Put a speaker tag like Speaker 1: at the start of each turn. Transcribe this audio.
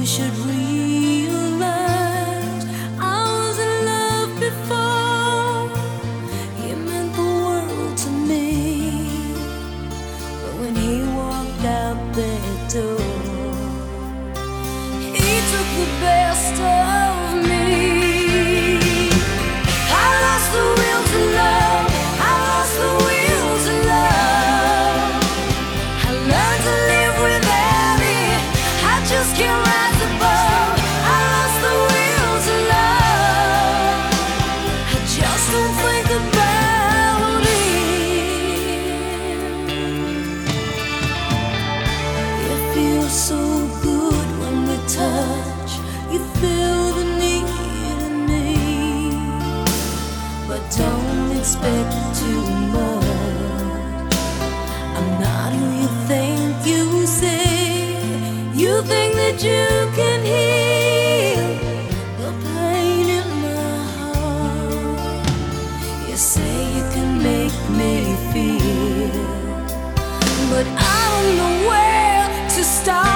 Speaker 1: should realize I was in love before. You meant the world to me, but when he walked out that door, he took the best of me. I lost the will to love, I lost the will to love. I learned to live without it, I just can't rise above. I lost the will to love, I just don't think about it. It feels so good when we touch, you feel the need in me, but don't expect too much. I'm not who you think you say. You think that you can heal the pain in my heart. You say you can make me feel, but I don't know where to start.